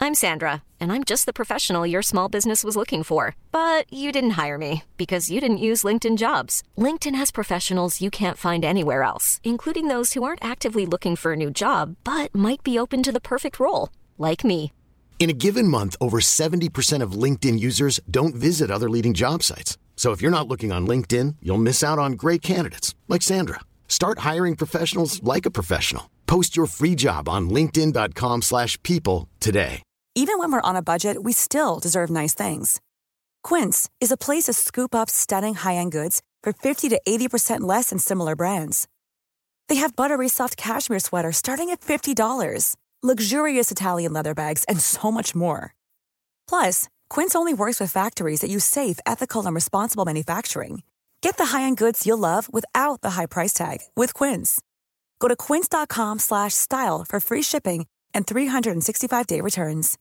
I'm Sandra, and I'm just the professional your small business was looking for. But you didn't hire me because you didn't use LinkedIn Jobs. LinkedIn has professionals you can't find anywhere else, including those who aren't actively looking for a new job, but might be open to the perfect role, like me. In a given month, over 70% of LinkedIn users don't visit other leading job sites. So if you're not looking on LinkedIn, you'll miss out on great candidates like Sandra. Start hiring professionals like a professional. Post your free job on linkedin.com/people today. Even when we're on a budget, we still deserve nice things. Quince is a place to scoop up stunning high-end goods for 50 to 80% less than similar brands. They have buttery soft cashmere sweaters starting at $50, luxurious Italian leather bags, and so much more. Plus, Quince only works with factories that use safe, ethical, and responsible manufacturing. Get the high-end goods you'll love without the high price tag with Quince. Go to quince.com/style for free shipping and 365-day returns.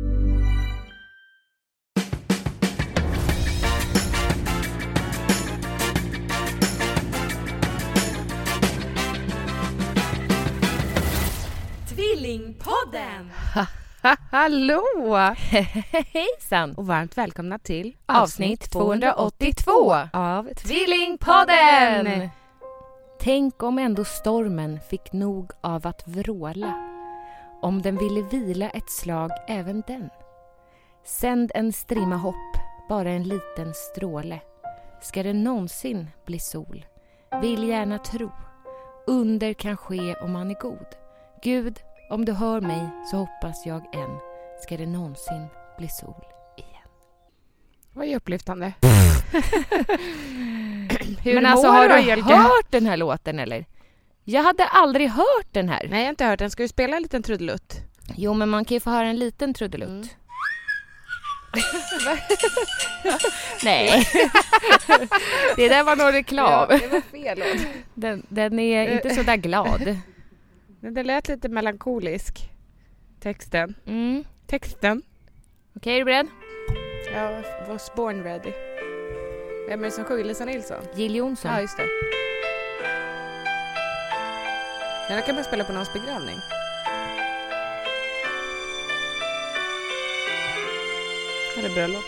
Tvillingpodden! Hallå! Hejsan! Och varmt välkomna till Avsnitt 282 av Tvillingpodden! Tänk om ändå stormen fick nog av att vråla. Om den ville vila ett slag även den. Sänd en strimma hopp, bara en liten stråle. Ska det någonsin bli sol? Vill gärna tro. Under kan ske om man är god. Gud, om du hör mig så hoppas jag än. Ska det någonsin bli sol igen. Vad är upplyftande? Men alltså, har du hört den här låten eller? Jag hade aldrig hört den här. Nej, jag har inte hört den. Ska vi spela en liten trudelutt? Jo, men man kan ju få höra en liten trudelutt. Nej. Det där var nog reklam. Ja, det var fel. Den är inte så där glad. Det lät lite melankolisk. Texten. Texten. Okej, är du beredd? Jag was born ready. Vem är det som sjunger? Lisa Nilsson? Jill Johnson. Ja, just det. Den här kan man spela på någons begravning. Eller bröllop.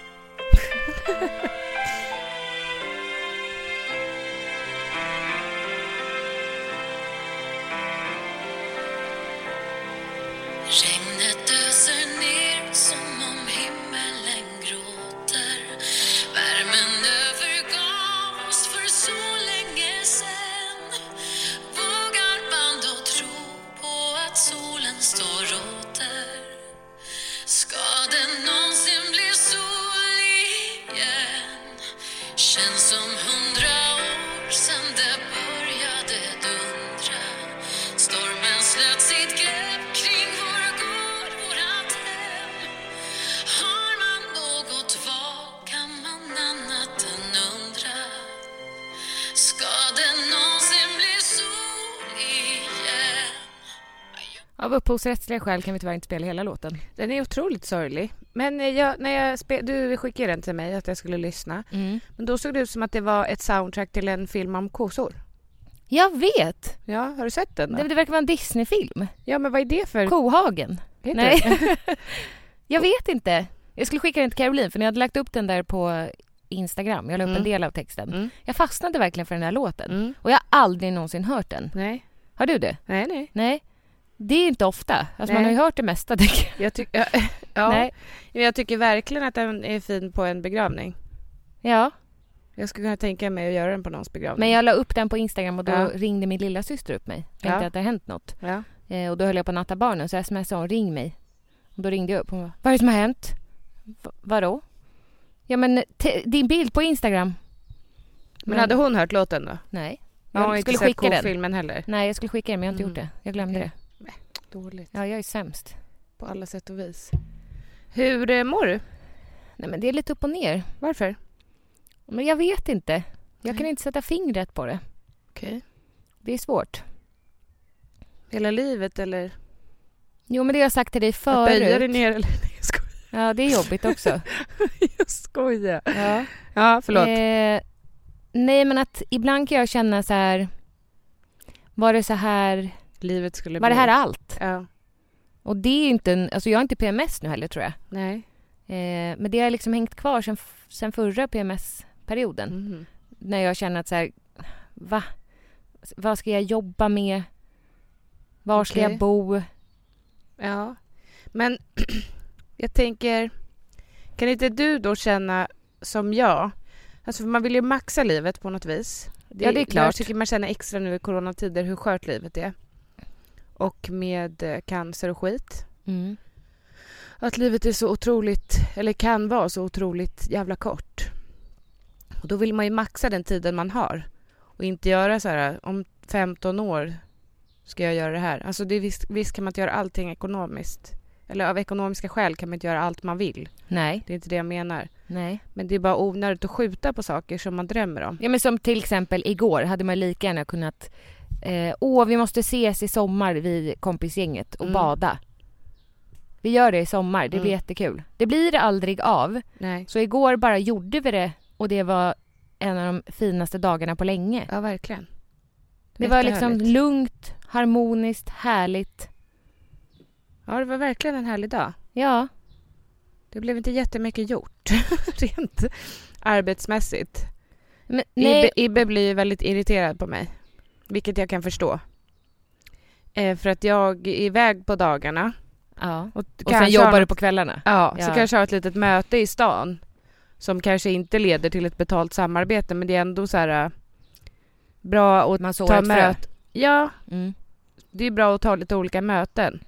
Regnet öser ner som om himmelen gråter. Värmen övergav oss för så länge sen. Vågar man då tro på att solen står åter? Ska det någonsin bli sol igen? Känns som 100 år sedan det började dundra. Stormen slöt sitt grepp kring vår gård, vårat hem. Har man något val kan man annat än undra. Ska det någonsin bli sol igen? Av upphovsrättsliga skäl kan vi tyvärr inte spela hela låten. Den är otroligt sorglig. Men du skickade den till mig att jag skulle lyssna. Men då såg det ut som att det var ett soundtrack till en film om kossor. Jag vet! Ja, har du sett den då? Det verkar vara en Disney-film. Ja, men vad är det för... Kohagen. Nej. Jag vet inte. Jag skulle skicka den till Caroline för ni hade lagt upp den där på Instagram. Jag la upp en del av texten. Jag fastnade verkligen för den här låten. Och jag har aldrig någonsin hört den. Nej. Har du det? Nej. Det är inte ofta. Alltså man har ju hört det mesta. Nej. Jag tycker verkligen att den är fin på en begravning. Ja. Jag skulle kunna tänka mig att göra den på någons begravning. Men jag la upp den på Instagram och då ringde min lilla syster upp mig. Jag tänkte att det har hänt något. Ja. Och då höll jag på att natta barnen så smsade hon, ring mig. Och då ringde jag upp och hon bara, vad är det som har hänt? Vadå? Ja men din bild på Instagram. Men hade hon hört låten då? Nej. Jag skulle skicka den. Filmen heller. Nej, jag skulle skicka den men jag har inte gjort det. Jag glömde det. Nej, dåligt. Ja, jag är sämst. På alla sätt och vis. Hur mår du? Nej men det är lite upp och ner. Varför? Men jag vet inte. Jag kan inte sätta fingret på det. Okej. Det är svårt. Hela livet eller? Jo men det har jag sagt till dig förut. Att böja dig ner eller? Nej, jag skojar. Ja, det är jobbigt också. Jag skojar. Ja, förlåt. Nej men att ibland kan jag känna så här. Var det så här? Livet skulle var bli. Det här allt? Ja. Och det är inte alltså jag har inte PMS nu heller tror jag. Nej. Men det har liksom hängt kvar sen förra PMS-perioden. Mm. När jag känner att så här, vad ska jag jobba med? Var ska jag bo? Ja, men jag tänker, kan inte du då känna som jag? Alltså för man vill ju maxa livet på något vis. Det är klart. Jag tycker man känner extra nu i coronatider hur skört livet är. Och med cancer och skit. Mm. Att livet är så otroligt, eller kan vara så otroligt jävla kort. Och då vill man ju maxa den tiden man har. Och inte göra så här, om 15 år ska jag göra det här. Alltså det är visst kan man inte göra allting ekonomiskt. Eller av ekonomiska skäl kan man inte göra allt man vill. Nej. Det är inte det jag menar. Nej. Men det är bara onödigt att skjuta på saker som man drömmer om. Ja, men som till exempel igår hade man lika gärna kunnat vi måste ses i sommar vid kompisgänget och bada. Vi gör det i sommar, det blir jättekul. Det blir aldrig av. Nej. Så igår bara gjorde vi det och det var en av de finaste dagarna på länge. Ja, verkligen. Det var liksom lugnt, harmoniskt, härligt. Ja, det var verkligen en härlig dag. Ja. Det blev inte jättemycket gjort. Rent arbetsmässigt. Men, nej. Ibbe blir väldigt irriterad på mig. Vilket jag kan förstå. För att jag är iväg på dagarna. Ja. Och sen jobbar du på kvällarna. Ja, så kanske jag har ett litet möte i stan. Som kanske inte leder till ett betalt samarbete. Men det är ändå så här bra att man ta möten. Ja, det är bra att ta lite olika möten.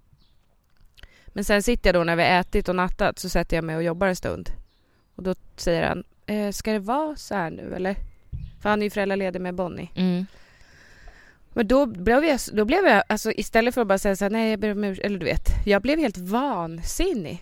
Men sen sitter jag då när vi ätit och nattat. Så sätter jag mig och jobbar en stund. Och då säger han, ska det vara så här nu eller? För han är ju föräldraledig med Bonnie. Mm. Men då blev jag alltså istället för att bara säga så här, nej jag ber om ursäkt, eller du vet, jag blev helt vansinnig.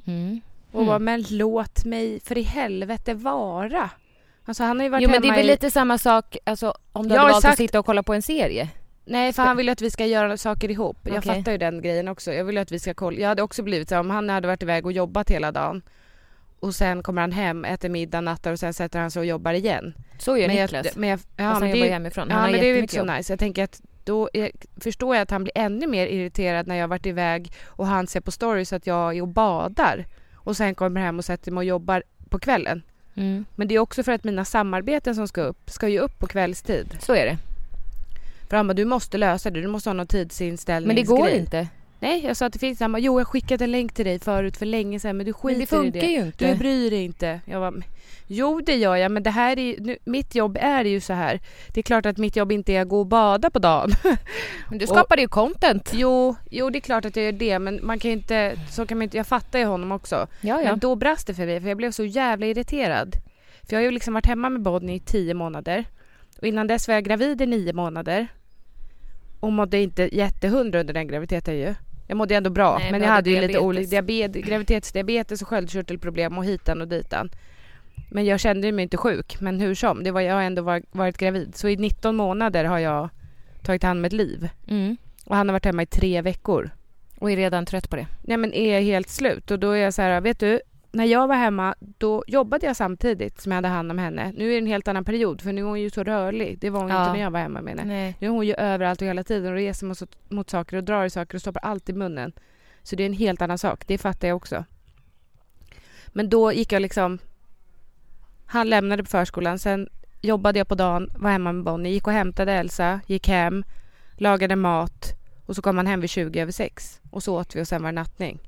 Och bara, men låt mig för i helvete vara. Alltså han har ju varit hemma. Men det är väl lite samma sak alltså, om du hade valt att sitta och kolla på en serie. Nej, för han vill att vi ska göra saker ihop. Jag fattar ju den grejen också. Jag vill att vi ska kolla. Jag hade också blivit så här, om han hade varit iväg och jobbat hela dagen. Och sen kommer han hem, äter middag, nattar och sen sätter han sig och jobbar igen. Så gör Niklas. Han jobbar hemifrån. Men det är ju inte så nice. Jag tänker att då förstår jag att han blir ännu mer irriterad när jag har varit iväg och han ser på stories att jag är och badar. Och sen kommer hem och sätter mig och jobbar på kvällen. Men det är också för att mina samarbeten som ska ju upp på kvällstid. Så är det. För han bara, du måste lösa det. Du måste ha någon tidsinställning. Men det går inte. Nej, jag sa att det finns. Han bara, jag skickat en länk till dig förut för länge sedan. Men du skiter i det. Men det funkar ju inte. Du bryr dig inte. Jag bara, jo det gör jag. Men det här mitt jobb är ju så här. Det är klart att mitt jobb inte är att gå och bada på dagen. Men du skapar ju content. Jo, det är klart att jag gör det. Men man kan inte, så kan man inte, jag fattar ju honom också. Ja. Men då brast det för mig. För jag blev så jävla irriterad. För jag har ju liksom varit hemma med Bonnie i 10 månader. Och innan dess var jag gravid i 9 månader. Och mådde inte jättehundra under den graviditeten ju. Jag mådde ändå bra. Nej, men jag hade ju lite olika graviditetsdiabetes och sköldkörtelproblem och hitan och ditan. Men jag kände mig inte sjuk. Men hur som, jag har ändå varit gravid. Så i 19 månader har jag tagit hand om ett liv. Och han har varit hemma i 3 veckor. Och är redan trött på det. Nej, men är helt slut. Och då är jag så här, vet du, när jag var hemma, då jobbade jag samtidigt som jag hade hand om henne. Nu är det en helt annan period, för nu är hon ju så rörlig. Det var hon inte när jag var hemma med henne. Nej. Nu är hon ju överallt och hela tiden och reser mot saker och drar i saker och stoppar allt i munnen. Så det är en helt annan sak, det fattar jag också. Men då gick jag liksom... Han lämnade på förskolan, sen jobbade jag på dagen, var hemma med Bonnie, gick och hämtade Elsa, gick hem, lagade mat och så kom han hem vid 6:20. Och så åt vi och sen var det nattning.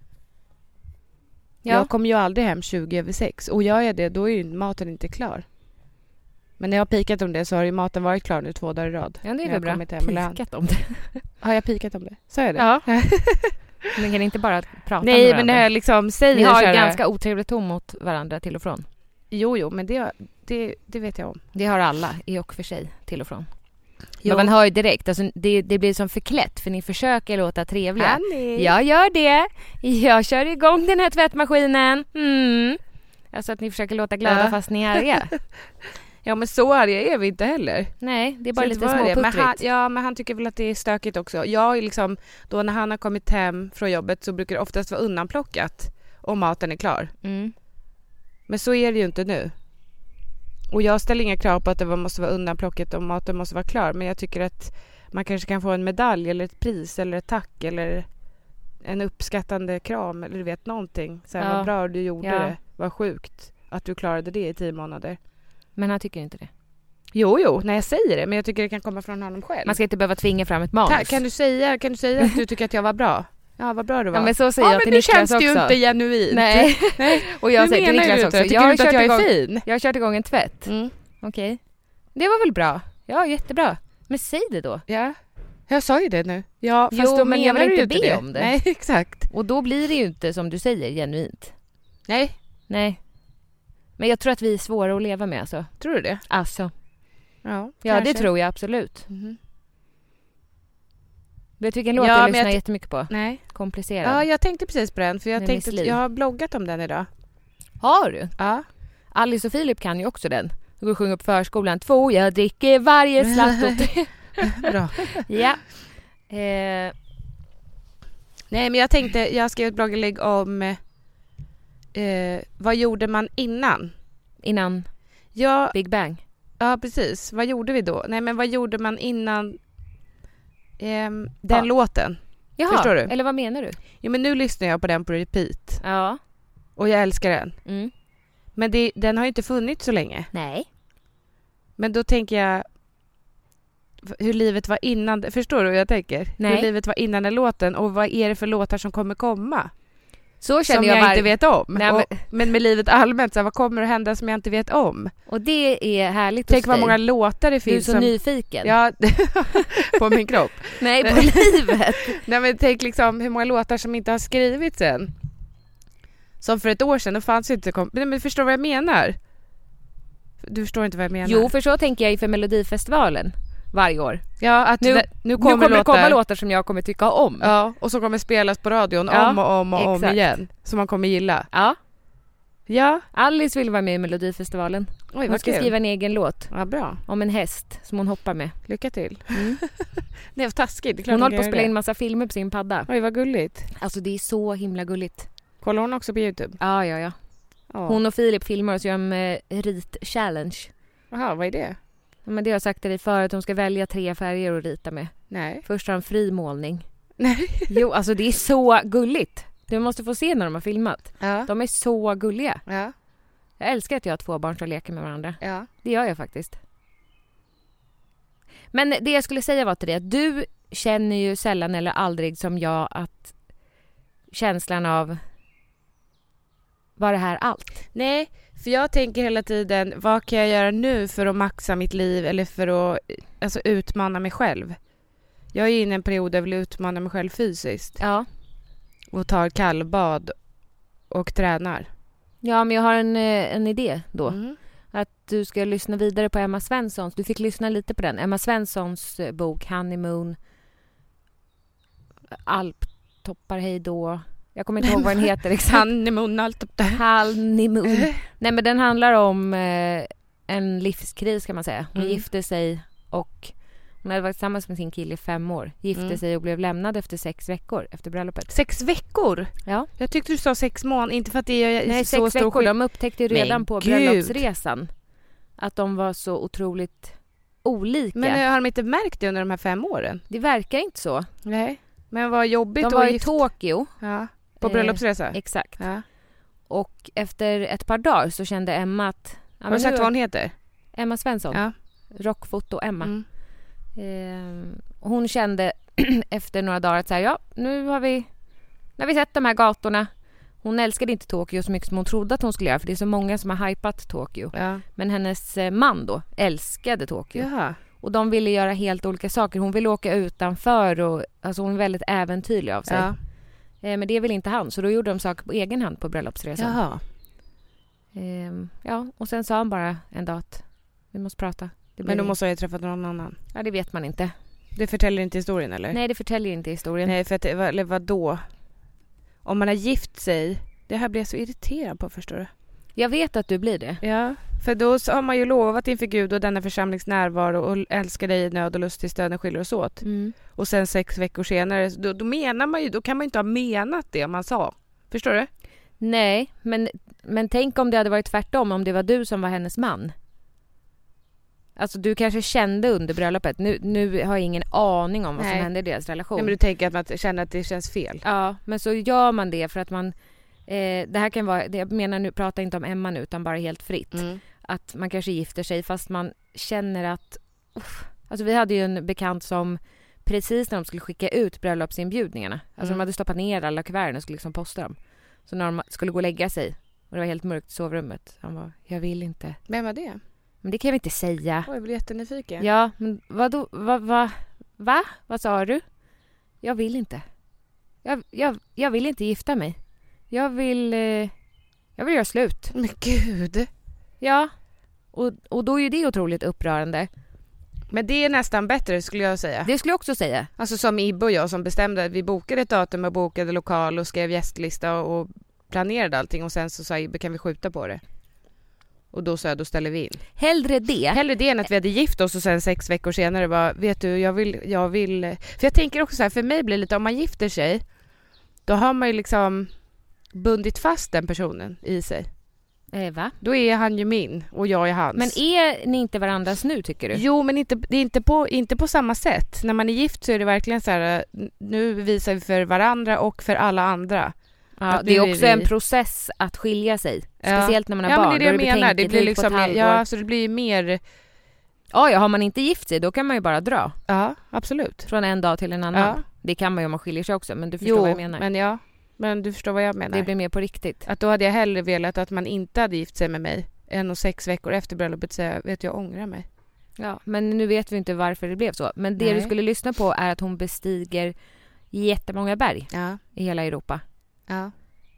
Ja. Jag kommer ju aldrig hem 6:20 och gör jag det, då är ju maten inte klar. Men när jag har pikat om det så har ju maten varit klar nu 2 dagar i rad. Ja, det är väl bra. Pikat om det. Har jag pikat om det? Så är det. Ja. Men kan inte bara prata med varandra? Men det här liksom säger... Ni har ganska otrevligt ton mot varandra till och från. Jo, men det vet jag om. Det har alla i och för sig till och från. Men man hör ju direkt, alltså det blir som förklätt för ni försöker låta trevliga. Annie. Jag gör det. Jag kör igång den här tvättmaskinen. Alltså att ni försöker låta glada fast ni är arga. Ja, men så arga är vi inte heller. Nej, det är bara lite småputtrigt. Men han tycker väl att det är stökigt också. Jag är liksom, då när han har kommit hem från jobbet så brukar det oftast vara undanplockat om maten är klar. Men så är det ju inte nu. Och jag ställer inga krav på att det måste vara undanplockat och maten måste vara klar. Men jag tycker att man kanske kan få en medalj eller ett pris eller ett tack eller en uppskattande kram eller du vet någonting. Så här, vad bra du gjorde det. Vad sjukt att du klarade det i 10 månader. Men han tycker inte det. Jo, när jag säger det. Men jag tycker det kan komma från honom själv. Man ska inte behöva tvinga fram ett manus. Kan du säga att du tycker att jag var bra? Ja, vad bra du var. Ja, men så säger jag till Niklas också. Men det känns ju inte genuint. Nej. Och jag säger till Niklas också. Jag har kört igång, fin. Jag har kört igång en tvätt. Okej. Det var väl bra? Ja, jättebra. Men säg det då. Ja. Jag sa ju det nu. Ja, fast då men jag vill inte be om det. Nej, exakt. Och då blir det ju inte som du säger genuint. Nej. Men jag tror att vi är svåra att leva med alltså. Tror du det? Alltså. Ja, det tror jag absolut. Vet du vilken låt jag lyssnar jättemycket på? Nej. Komplicerad. Ja, jag tänkte precis på den. För jag tänkte att jag har bloggat om den idag. Har du? Ja. Alice och Filip kan ju också den. Du går och sjunger på förskolan. 2, jag dricker varje slatt. Bra. Ja. Nej, men jag skrev ett blogginlägg om vad gjorde man innan? Innan Big Bang? Ja, precis. Vad gjorde vi då? Nej, men vad gjorde man innan den låten? Jaha, förstår du? Eller vad menar du? Jo, men nu lyssnar jag på den på repeat. Ja. Och jag älskar den. Men den har ju inte funnits så länge. Nej. Men då tänker jag hur livet var innan. Förstår du vad jag tänker? Nej. Hur livet var innan den låten. Och vad är det för låtar som kommer komma? Så känner som jag inte vet om. Nej, men med livet allmänt. Så vad kommer att hända som jag inte vet om? Och det är härligt. Tänk vad många låtar det finns. Du är så nyfiken. Ja, på min kropp. Nej, på livet. Nej, men tänk liksom hur många låtar som inte har skrivits än. Som för ett år sedan. Då fanns inte men förstår vad jag menar? Du förstår inte vad jag menar. Jo, för så tänker jag inför Melodifestivalen varje år. Ja, att nu kommer det komma låtar som jag kommer tycka om. Ja, och så kommer spelas på radion om igen. Som man kommer gilla. Ja. Alice vill vara med i Melodifestivalen. Oj, hon ska skriva en egen låt. Ja, bra. Om en häst som hon hoppar med. Lycka till. Det är taskigt. Hon håller på att spela in massa filmer på sin padda. Oj, vad gulligt. Alltså det är så himla gulligt. Kollar hon också på YouTube? Ja. Hon och Filip filmar och så gör en rit-challenge. Jaha, vad är det? Ja, men det har jag sagt till dig förut att hon ska välja 3 färger att rita med. Nej. Först har en fri målning. Nej. Jo, alltså det är så gulligt. Du måste få se när de har filmat. Ja. De är så gulliga. Ja. Jag älskar att jag har 2 barn som leker med varandra. Ja. Det gör jag faktiskt. Men det jag skulle säga var till dig att du känner ju sällan eller aldrig som jag att känslan av var det här allt? Nej, för jag tänker hela tiden, vad kan jag göra nu för att maxa mitt liv eller för att utmana mig själv? Jag är inne i en period där jag vill utmana mig själv fysiskt. Ja. Och tar kallbad och tränar. Ja, men jag har en idé då. Att du ska lyssna vidare på Emma Svenssons. Du fick lyssna lite på den. Emma Svenssons bok Honeymoon. Alptoppar hej då. Jag kommer inte ihåg vad den heter exakt. Honeymoon. Nej, men den handlar om en livskris kan man säga. Hon gifte sig och hon hade varit tillsammans med sin kille i 5 år. Gifte sig och blev lämnad efter 6 veckor efter bröllopet. 6 veckor? Ja. Jag tyckte du sa 6 månader. Inte för att det är Nej, så 6 veckor. De upptäckte redan på bröllopsresan att de var så otroligt olika. Men har de inte märkt det under de här 5 åren? Det verkar inte så. Nej. Men vad jobbigt. De var i Tokyo. Ja. På bröllopsresa? Exakt. Ja. Och efter ett par dagar så kände Emma att... Ja, har du sagt vad hon heter? Emma Svensson. Ja. Rockfoto Emma. Hon kände efter några dagar att så här, nu har vi sett de här gatorna. Hon älskade inte Tokyo så mycket som hon trodde att hon skulle göra. För det är så många som har hypat Tokyo. Ja. Men hennes man då älskade Tokyo. Jaha. Och de ville göra helt olika saker. Hon ville åka utanför. Och, alltså hon är väldigt äventyrlig av sig. Ja. Men det vill inte han. Så då gjorde de saker på egen hand på bröllopsresan. Jaha. Ja, och sen sa han bara en dag att vi måste prata. Men då måste jag ha träffat någon annan. Ja, det vet man inte. Det förtäljer inte historien, eller? Nej, det förtäljer inte historien. Nej, för att, eller vadå? Om man har gift sig... Det här blir jag så irriterad på, förstår du? Jag vet att du blir det. Ja, för då har man ju lovat inför Gud och denna församlings närvaro och älskar dig i nöd och lust till stöden skiljer oss åt. Och sen 6 veckor senare, då menar man ju, då kan man ju inte ha menat det man sa. Förstår du? Nej, men tänk om det hade varit tvärtom, om det var du som var hennes man. Alltså du kanske kände under bröllopet. Nu har jag ingen aning om vad som hände i deras relation. Nej, men du tänker att man känner att det känns fel. Ja, men så gör man det för att man... det här kan vara... Jag menar nu, pratar inte om Emma nu utan bara helt fritt. Att man kanske gifter sig fast man känner att... Alltså vi hade ju en bekant som precis när de skulle skicka ut bröllopsinbjudningarna. Alltså de hade stoppat ner alla kuverten och skulle liksom posta dem. Så när de skulle gå och lägga sig och det var helt mörkt i sovrummet. Han var, jag vill inte. Vem var det? Men det kan jag inte säga. Jag blir jättenyfiken. Ja, men vadå? Va? Vad sa du? Jag vill inte. Jag vill inte gifta mig. Jag vill göra slut. Men gud. Ja. Och då är ju det otroligt upprörande. Men det är nästan bättre skulle jag säga. Det skulle jag också säga. Alltså som Ibbe och jag som bestämde att vi bokade ett datum och bokade lokal och skrev gästlista och planerade allting. Och sen så sa Ibbe, kan vi skjuta på det? Och då sa jag, då ställer vi in. Hellre det än att vi hade gift oss och sen 6 veckor senare bara, vet du, jag vill. För jag tänker också så här, för mig blir det lite, om man gifter sig, då har man ju liksom bundit fast den personen i sig. Va? Då är han ju min och jag är hans. Men är ni inte varandras nu, tycker du? Jo, men det är inte på samma sätt. När man är gift så är det verkligen så här, nu visar vi för varandra och för alla andra. Ja, det är också en process att skilja sig. Speciellt när man har barn. Men det är det jag menar. Det blir liksom, så det blir mer... Ja, har man inte gift sig, då kan man ju bara dra. Ja, absolut. Från en dag till en annan. Ja. Det kan man ju om man skiljer sig också, men du förstår vad jag menar. Men du förstår vad jag menar. Det blir mer på riktigt. Att då hade jag hellre velat att man inte hade gift sig med mig än 6 veckor efter bröllopet säga, vet jag ångrar mig. Ja, men nu vet vi inte varför det blev så. Men det du skulle lyssna på är att hon bestiger jättemånga berg i hela Europa. Ja.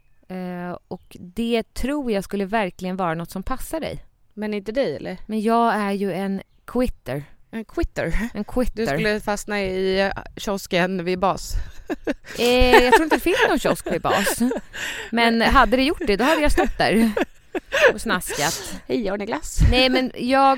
Och det tror jag skulle verkligen vara något som passar dig. Men inte dig, eller? Men jag är ju en quitter. En quitter? En quitter. Du skulle fastna i kiosken vid Bas. Jag tror inte det finns någon kiosk vid Bas. Men hade det gjort det, då hade jag stått där och snaskat. Hej, har ni glass? Nej, men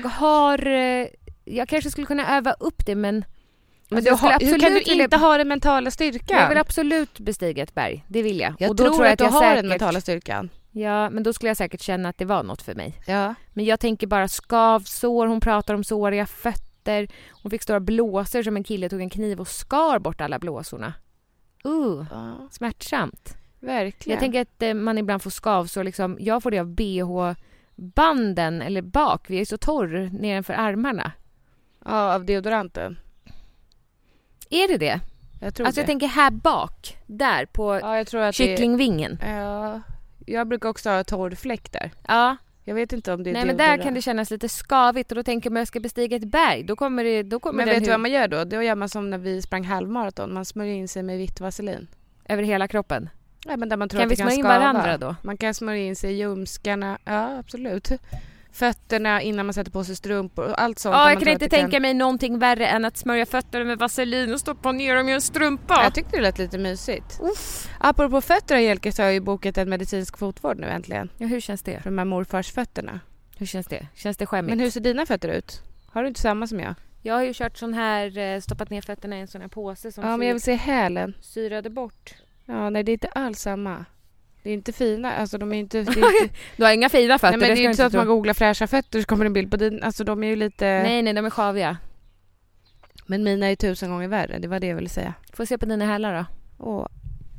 jag kanske skulle kunna öva upp det, men hur kan du inte ha den mentala styrkan? Jag vill absolut bestiga ett berg, det vill jag. Och då tror jag att jag har den mentala styrkan. Ja, men då skulle jag säkert känna att det var något för mig. Ja. Men jag tänker bara skavsår, hon pratar om såriga fötter. Hon fick stora blåsor som en kille tog en kniv och skar bort alla blåsorna. Smärtsamt. Verkligen. Jag tänker att man ibland får skavsår. Liksom, jag får det av BH-banden eller bak. Vi är så torr nedanför armarna. Ja, av deodoranten. Är det det? Jag tror alltså det. Jag tänker här bak. Där på kycklingvingen. Ja, jag brukar också ha torr fläck där. Ja. Jag vet inte om det är Nej, men där kan det kännas lite skavigt. Och då tänker man att jag ska bestiga ett berg. Då kommer men vet du vad man gör då? Då gör man som när vi sprang halvmaraton. Man smörjer in sig med vitt vaselin. Över hela kroppen? Ja, men där man tror kan att vi det kan smörja in skava. Varandra då? Man kan smörja in sig i ljumskarna. Ja, absolut. Fötterna innan man sätter på sig strumpor och allt sånt. Ja, jag kan inte tänka mig någonting värre än att smörja fötterna med vaselin och stoppa ner dem i en strumpa. Jag tyckte det lät lite mysigt. Apropå fötter, Jelke, så har jag ju bokat en medicinsk fotvård nu äntligen. Ja, hur känns det? För de här morfars fötterna. Hur känns det? Känns det skämmigt? Men hur ser dina fötter ut? Har du inte samma som jag? Jag har ju kört sån här, stoppat ner fötterna i en sån här påse som men jag vill se hälen. Syrade bort. Ja, nej, det är inte alls samma. Det är inte fina, alltså de är inte... Du har inga fina fötter. Nej, men det är inte så att man googlar fräscha fötter så kommer en bild på din, alltså de är ju lite... Nej, de är sjaviga. Men mina är 1000 gånger värre, det var det jag ville säga. Får se på dina hälar då. Åh.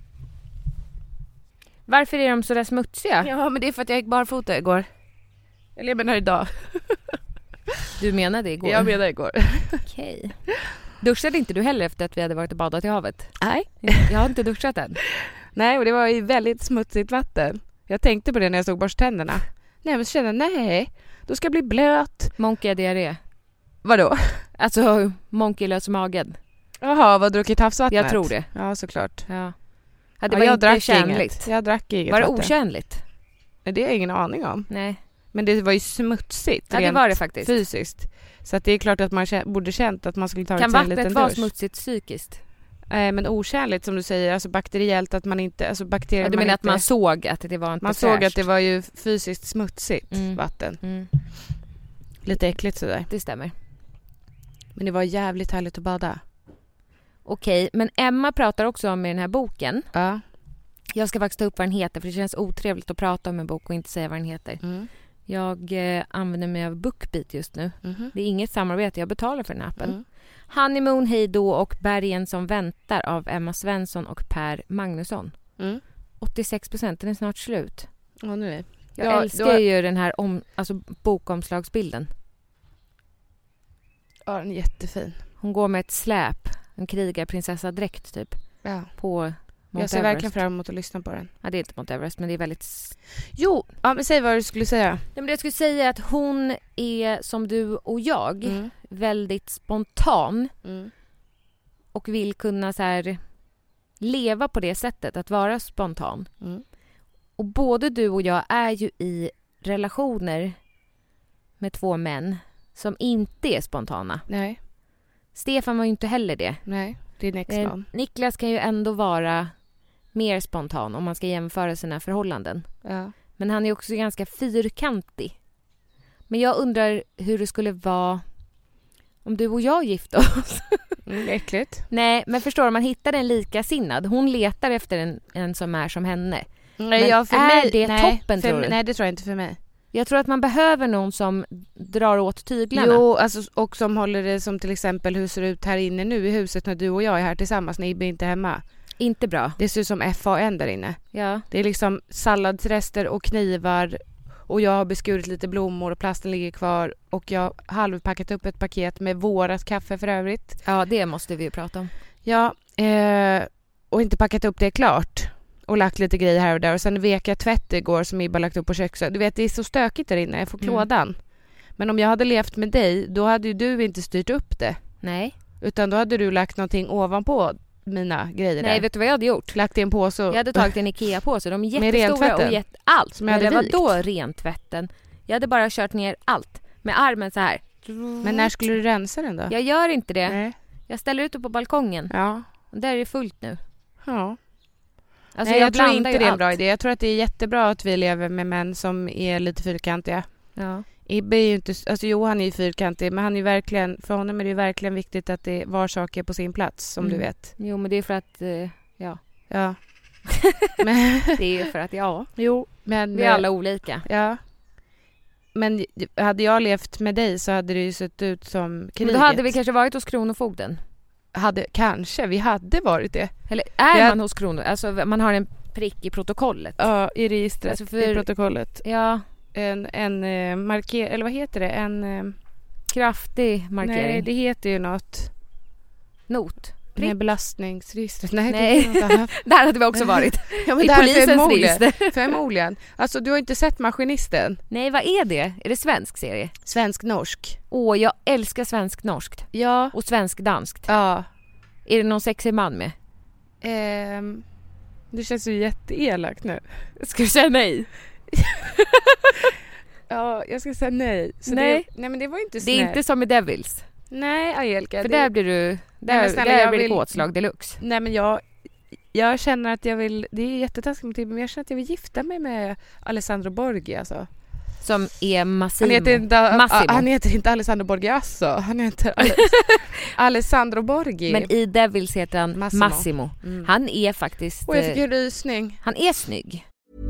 Varför är de så där smutsiga? Ja, men det är för att jag gick barfota igår. Eller jag menar idag. Du menade igår? Jag menar igår. Okej. Duschade inte du heller efter att vi hade varit och badat i havet? Nej. Jag har inte duschat än. Nej, och det var ju väldigt smutsigt vatten. Jag tänkte på det när jag såg borsttänderna. Nej, men så kände jag, då ska jag bli blöt. Monkey diarré. Vadå? Alltså, monkey lös magen. Jaha, vad druckit havsvattnet? Jag tror det. Ja, såklart. Ja. Det var inte tjänligt. Jag drack inget Var det vatten. Otjänligt? Nej, det har jag ingen aning om. Nej. Men det var ju smutsigt. Ja, det var det faktiskt. Fysiskt. Så att det är klart att man borde känt att man skulle ta en liten dusch. Kan vattnet vara smutsigt psykiskt? Men otjänligt som du säger, alltså bakteriellt att man inte, alltså bakterier. Ja, du menar att man såg att det var inte man fräscht. såg att det var ju fysiskt smutsigt vatten. Lite äckligt sådär. Det stämmer. Men det var jävligt härligt att bada. Okej, men Emma pratar också om i den här boken. Ja. Jag ska faktiskt ta upp vad den heter, för det känns otrevligt att prata om en bok och inte säga vad den heter. Jag använder mig av BookBeat just nu. Det är inget samarbete, jag betalar för den appen. Honeymoon, Hej då och Bergen som väntar av Emma Svensson och Per Magnusson. 86%, den är snart slut. Ja, nu är. Jag älskar ju den här bokomslagsbilden. Ja, den är jättefin. Hon går med ett släp, en krigarprinsessa-dräkt typ. Ja. På Mount jag ser Everest. verkligen fram emot att lyssna på den. Ja, det är inte Mount Everest, men det är väldigt... Jo, ja, men säg vad du skulle säga. Ja, men det jag skulle säga är att hon är som du och jag, väldigt spontan. Och vill kunna så här leva på det sättet, att vara spontan. Och både du och jag är ju i relationer med 2 män som inte är spontana. Nej. Stefan var ju inte heller det. Nej, det är Nexman. Niklas kan ju ändå vara mer spontan om man ska jämföra sina förhållanden. Ja. Men han är också ganska fyrkantig. Men jag undrar hur det skulle vara om du och jag gifte oss. Äckligt. Nej, men förstår du, man hittar en likasinnad. Hon letar efter en som är som henne. Nej, men är det toppen, tror du? Nej, det tror jag inte för mig. Jag tror att man behöver någon som drar åt tyglarna. Jo, alltså, och som håller det som till exempel hur ser det ut här inne nu i huset när du och jag är här tillsammans när Ibbe inte är hemma. Inte bra. Det ser ut som FAN där inne. Ja. Det är liksom salladsrester och knivar och jag har beskurit lite blommor och plasten ligger kvar och jag har halvpackat upp ett paket med vårat kaffe för övrigt. Ja, det måste vi ju prata om. Ja, och inte packat upp det klart. Och lagt lite grejer här och där. Och sen vek jag tvätt igår som Ibba lagt upp på köksön. Du vet, det är så stökigt där inne. Jag får klådan. Men om jag hade levt med dig, då hade ju du inte styrt upp det. Nej. Utan då hade du lagt någonting ovanpå mina grejer. Nej, där. vet du vad jag hade gjort? Lagt i en påse. Jag hade tagit en Ikea-påse. De är jättestora och allt. Som jag hade eller vikt. vadå rentvätten? Jag hade bara kört ner allt. Med armen så här. Men när skulle du rensa den då? Jag gör inte det. Nej. Jag ställer ut det på balkongen. Ja. Och där är det fullt nu. Ja. Alltså nej, jag tror inte det är en allt. bra idé. Jag tror att det är jättebra att vi lever med män som är lite fyrkantiga. Ja. Ibbe är ju inte... Alltså Johan är ju fyrkantig, men han är verkligen... För honom är det verkligen viktigt att det var saker på sin plats, som du vet. Jo, men det är för att... ja. Ja. Men, det är för att, ja. Jo, men... Vi är alla olika. Ja. Men hade jag levt med dig så hade det ju sett ut som kriget. Men då hade vi kanske varit hos Kronofogden. Kanske, vi hade varit det. Eller är man hos Kronofogden? Alltså man har en prick i protokollet. Ja, i registret, alltså i protokollet. Ja. En markering, eller vad heter det? En kraftig markering. Nej, det heter ju något. Not. Nej, belastningsregistret. Nej. Där hade vi också varit. Ja, i polisens register. Förmodligen. Alltså, du har inte sett Maskinisten? Nej, vad är det? Är det svensk serie? Svensk-norsk. Jag älskar svensk-norskt. Ja. Och svensk-danskt. Ja. Är det någon sexig man med? Det känns ju jätteelakt nu. Ska du säga nej? Ja, jag ska säga nej. Så nej. Nej, men det var inte snällt. Det är inte som i Devils. Nej, Angelica. För där blir du... Där blir det åtslag deluxe. Nej, men jag känner att jag vill... Det är jättetaskigt men jag känner att jag vill gifta mig med Alessandro Borghi, alltså. Som är Massimo. Han heter inte Alessandro Borghi, alltså. Han heter Alessandro Borghi. Men i Devils heter han Massimo. Han är faktiskt... jag fick en rysning. Han är snygg.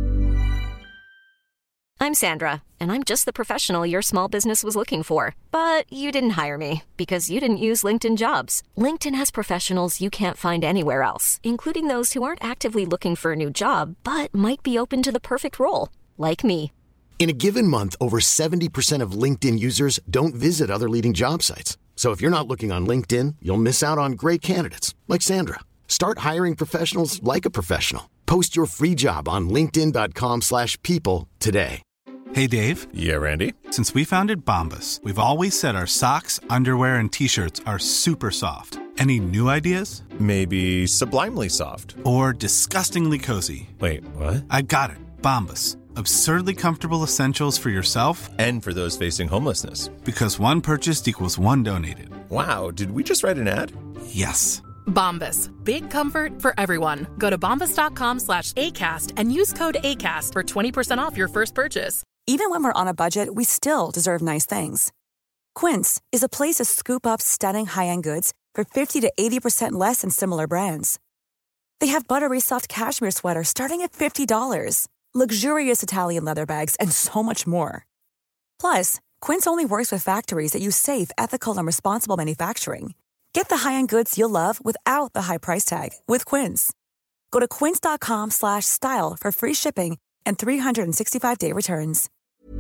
I'm Sandra, and I'm just the professional your small business was looking for. But you didn't hire me because you didn't use LinkedIn Jobs. LinkedIn has professionals you can't find anywhere else, including those who aren't actively looking for a new job, but might be open to the perfect role, like me. In a given month, over 70% of LinkedIn users don't visit other leading job sites. So if you're not looking on LinkedIn, you'll miss out on great candidates like Sandra. Start hiring professionals like a professional. Post your free job on linkedin.com/people today. Hey, Dave. Yeah, Randy. Since we founded Bombas, we've always said our socks, underwear, and T-shirts are super soft. Any new ideas? Maybe sublimely soft. Or disgustingly cozy. Wait, what? I got it. Bombas. Absurdly comfortable essentials for yourself and for those facing homelessness. Because one purchased equals one donated. Wow, did we just write an ad? Yes. Bombas. Big comfort for everyone. Go to bombas.com/ACAST and use code ACAST for 20% off your first purchase. Even when we're on a budget, we still deserve nice things. Quince is a place to scoop up stunning high-end goods for 50 to 80% less than similar brands. They have buttery soft cashmere sweaters starting at $50, luxurious Italian leather bags, and so much more. Plus, Quince only works with factories that use safe, ethical, and responsible manufacturing. Get the high-end goods you'll love without the high price tag with Quince. Go to quince.com/style for free shipping and 365-day returns.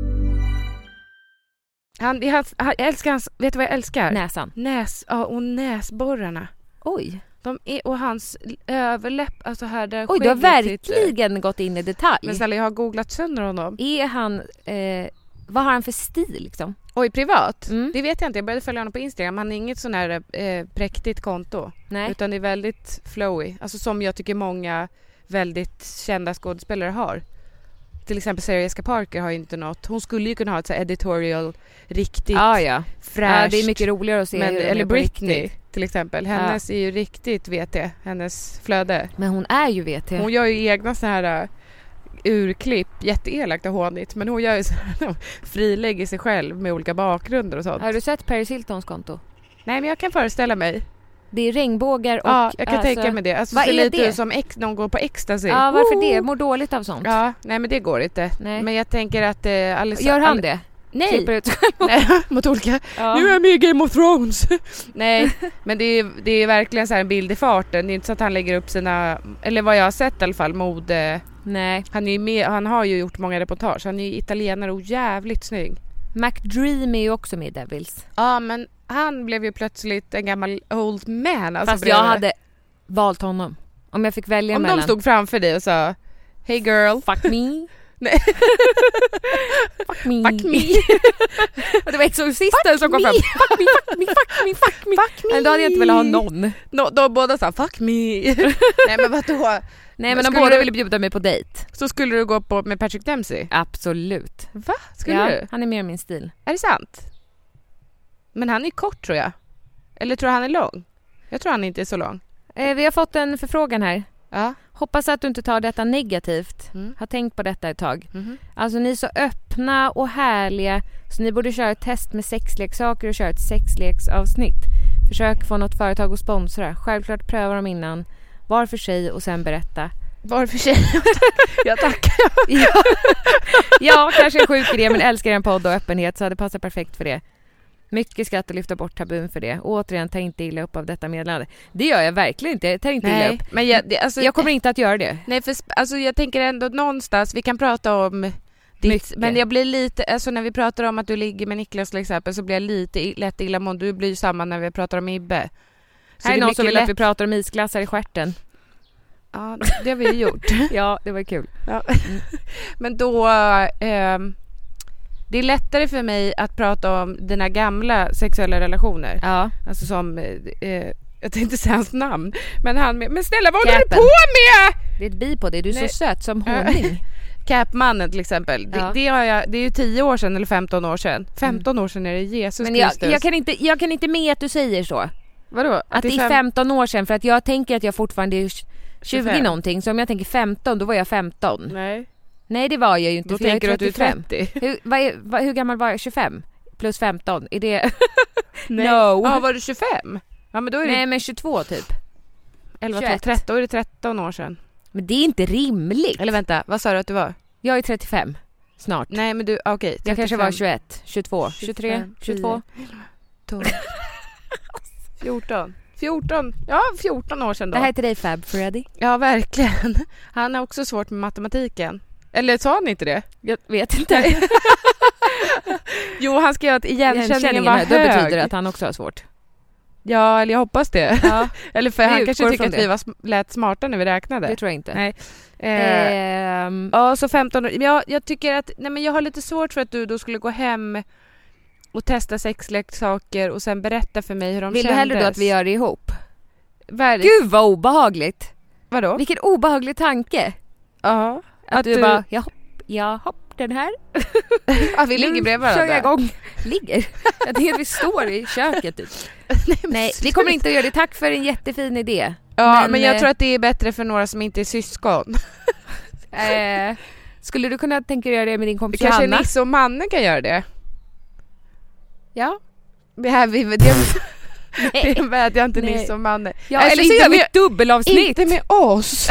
Jag älskar hans, vet du vad jag älskar? Näsan. Och näsborrarna. Oj. Och hans överläpp, alltså här där. Oj, du har verkligen gått in i detalj. Men snälla, jag har googlat sönder honom. Är han, vad har han för stil liksom? Oj, privat? Det vet jag inte, jag började följa honom på Instagram. Han är inget sån här präktigt konto. Nej. Utan det är väldigt flowy. Alltså som jag tycker många väldigt kända skådespelare har. Till exempel Sarah Jessica Parker har ju inte något. Hon skulle ju kunna ha ett så editorial riktigt fräscht. Det är mycket roligare att se. Eller Britney till exempel. Hennes är ju riktigt VT. Hennes flöde. Men hon är ju VT. Hon gör ju egna så här urklipp. Jätteelakt och hånigt. Men hon gör ju så här, frilägger sig själv med olika bakgrunder och sånt. Har du sett Paris Hiltons konto? Nej, men jag kan föreställa mig. Det är regnbågar och... Ja, jag kan tänka mig det. Alltså, vad så är lite det? Som någon går på ecstasy. Ja, varför det? Mår dåligt av sånt. Ja, nej men det går inte. Nej. Men jag tänker att... Gör han det? Nej. Nej, mot olika... Ja. Nu är jag med i Game of Thrones. Nej, men det är verkligen så här en bild i farten. Det är inte så att han lägger upp sina... Eller vad jag har sett i alla fall, mode... Nej. Han har ju gjort många reportage. Han är ju italienare och jävligt snygg. McDream är ju också med i Devils. Ja, men han blev ju plötsligt en gammal old man. Alltså fast jag hade valt honom. Om jag fick välja mellan. Om de stod framför dig och sa Hey girl. Fuck me. Nej. Fuck me. Fuck me. Och det var exorcisten som kom fram. Fuck me, fuck me, fuck me, fuck me. Fuck me. Men då hade jag inte velat ha någon. De båda sa fuck me. Nej, men vadå? Nej, men de båda ville bjuda mig på dejt. Så skulle du gå på med Patrick Dempsey? Absolut. Va? Skulle du? Han är mer min stil. Är det sant? Men han är kort, tror jag. Eller tror han är lång? Jag tror han inte är så lång. Vi har fått en förfrågan här. Ja. Hoppas att du inte tar detta negativt. Har tänkt på detta ett tag. Alltså ni är så öppna och härliga, så ni borde köra ett test med sexleksaker och köra ett sexleksavsnitt. Försök få något företag att sponsra. Självklart pröva dem innan. Var för sig och sen berätta. Var för sig? Jag tackar. Ja, kanske en sjuk idé, men älskar en podd och öppenhet, så hade passat perfekt för det. Mycket skratt och lyfta bort tabun för det. Återigen, ta inte illa upp av detta meddelande. Det gör jag verkligen inte. Jag tar inte illa upp. Men jag kommer inte att göra det. Nej, för alltså, jag tänker ändå någonstans, vi kan prata om ditt, men jag blir lite, alltså när vi pratar om att du ligger med Niklas till exempel, så blir jag lite lätt illamående. Du blir ju samma när vi pratar om Ibbe. Så här är någon som vill att vi pratar om isglassar i stjärten. Ja, det har vi ju gjort. Ja, det var kul. Ja. Men då... det är lättare för mig att prata om dina gamla sexuella relationer. Ja. Alltså som... jag tänkte säga hans namn. Men snälla, vad håller du på med? Det är ett bi på det. Du är så söt som honung. Capmannen till exempel. Ja. Det är ju 10 år sedan eller 15 år sedan. 15 år sedan är det Jesus Kristus. Men jag kan inte med att du säger så. Vadå? Att det är 15 år sedan, för att jag tänker att jag fortfarande är 20 25. Någonting. Så om jag tänker 15, då var jag 15. Nej, det var jag ju inte. Då tänker du att du är 30. Hur gammal var jag? 25? Plus 15. Är det... Nej. No. Ja, var du 25? Ja, men då är det... Nej, men 22 typ. 11, 12, 13. Då är det 13 år sedan. Men det är inte rimligt. Eller vänta, vad sa du att du var? Jag är 35. Snart. Nej, men du, okej. Jag kanske var 21, 22, 23, 22. 12. 14. Ja, 14 år sedan då. Det här är till dig, Fab Freddy. Ja, verkligen. Han har också svårt med matematiken. Eller sa han inte det? Jag vet inte. Jo, han skrev att igenkänningen var hög. Det betyder att han också har svårt. Ja, eller jag hoppas det. Ja. Eller för han kanske tycker att vi lät smarta när vi räknade. Det tror jag inte. Nej. Ja, så 15 år. Jag tycker att... Nej, men jag har lite svårt för att du då skulle gå hem och testa sexleksaker och sen berätta för mig hur de kändes. Vill du hellre då att vi gör det ihop? Gud, vad obehagligt. Vadå? Vilken obehaglig tanke. Ja. Att du bara, jag hopp den här. Ja, vi ligger bredvid varandra. Kör jag igång. Ligger. Jag tänker att vi står i köket typ. Nej, vi kommer inte att göra det. Tack för en jättefin idé. Ja, men jag tror att det är bättre för några som inte är syskon. Skulle du kunna tänka göra det med din kompis kanske Hanna? Kanske Nisse och mannen kan göra det. Ja. Det vädjar inte Nisse och mannen. Ja, eller så gör vi ett dubbelavsnitt. Inte med oss.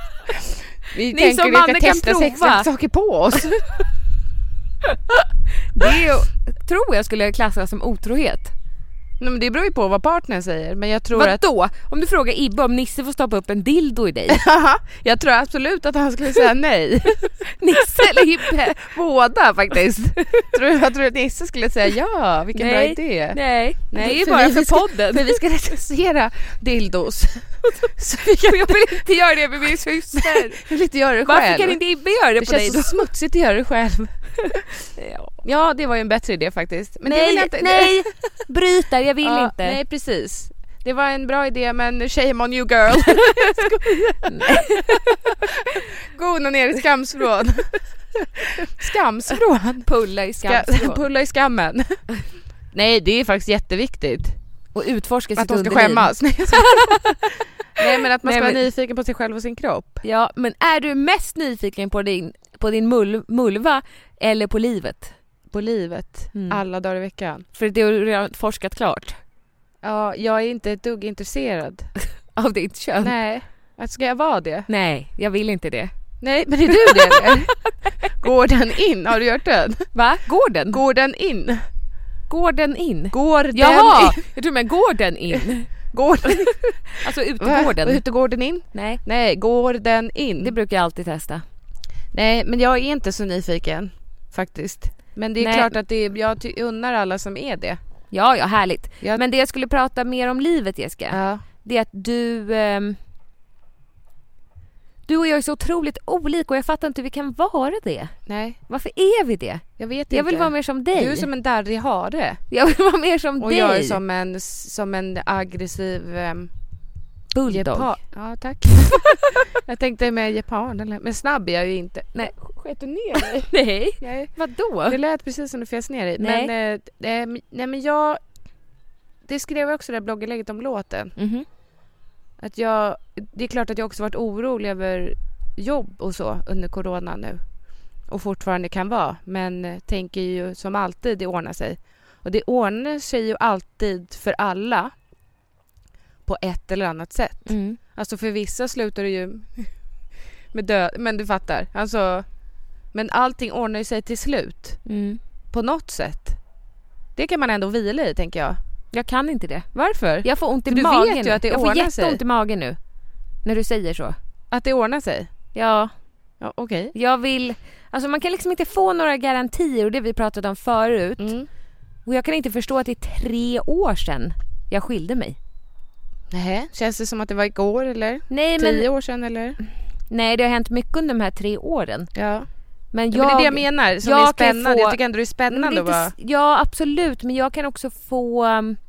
Vi tänker att vi ska testa sexleksaker på oss. tror jag skulle klassa som otrohet. Nej, men det beror ju på vad partnern säger. Men jag tror Vadå? Om du frågar Ibbe om Nisse får stoppa upp en dildo i dig. Jag tror absolut att han skulle säga nej. Nisse eller Ibbe? Båda faktiskt. Jag tror att Nisse skulle säga ja, vilken bra idé. Nej, det är bara för podden. För vi ska recensera dildos. Så jag vill inte göra det med min syster. Jag vill inte göra det själv. Varför kan inte Ibbe göra det på dig då? Det känns så smutsigt att göra det själv. Ja, det var ju en bättre idé faktiskt. Men nej, bryt där, jag vill inte. Nej, precis. Det var en bra idé, men shame on you girl. Gå ner i skamsvrån. Skamsvrån? Pulla i skamsvrån. Pulla i skammen. Nej, det är faktiskt jätteviktigt. Och utforska sitt att de ska skämmas. Nej, men att man ska vara nyfiken på sig själv och sin kropp. Ja, men är du mest nyfiken på din mulva eller på livet? På livet, alla dagar i veckan. För det har du redan forskat klart. Ja, jag är inte ett dugg intresserad av ditt kön. Nej, ska jag vara det? Nej, jag vill inte det. Nej, men är du det eller? Går den in? Har du gjort den? Va? Går den? Går den in? Går den in? Går den Jaha, in? jag tror men går den in? Går den in? Alltså utegården. Utegården in? Nej, går den in? Det brukar jag alltid testa. Nej, men jag är inte så nyfiken faktiskt. Men det är klart att jag unnar alla som är det. Ja, härligt. Men det jag skulle prata mer om livet, Jessica. Det är att du och jag är så otroligt olika och jag fattar inte hur vi kan vara det. Nej. Varför är vi det? Jag vet inte. Jag vill vara mer som dig. Du är som en darrig hare. Jag vill vara mer som och dig. Och jag är som en aggressiv bulldog. Ja, tack. Jag tänkte med japan eller men snabb är jag ju inte. Nej, sket du ner dig? Nej. Vadå? Det lät precis som du fes ner dig. Nej. Men jag det skrev jag också det där blogginlägget om låten. Mhm. Att det är klart att jag också varit orolig över jobb och så under corona nu. Och fortfarande kan vara. Men tänker ju som alltid det ordnar sig. Och det ordnar sig ju alltid för alla. På ett eller annat sätt. Mm. Alltså för vissa slutar det ju med död. Men du fattar. Alltså, men allting ordnar ju sig till slut. Mm. På något sätt. Det kan man ändå vila i, tänker jag. Jag kan inte det. Varför? Jag får ont i du magen. Vet ju att det jag ordnar får sig. jätteont i magen nu. När du säger så. Att det ordnar sig? Ja. Ja, okej. Jag vill... Alltså man kan liksom inte få några garantier. Och det vi pratat om förut. Mm. Och jag kan inte förstå att det är 3 år sedan jag skilde mig. Nej, känns det som att det var igår eller? Nej, 10 år sedan eller? Nej, det har hänt mycket under de här 3 åren. Ja. Men det är det jag menar som är spännande. Jag tycker ändå det är spännande va? Ja, absolut. Men jag kan också få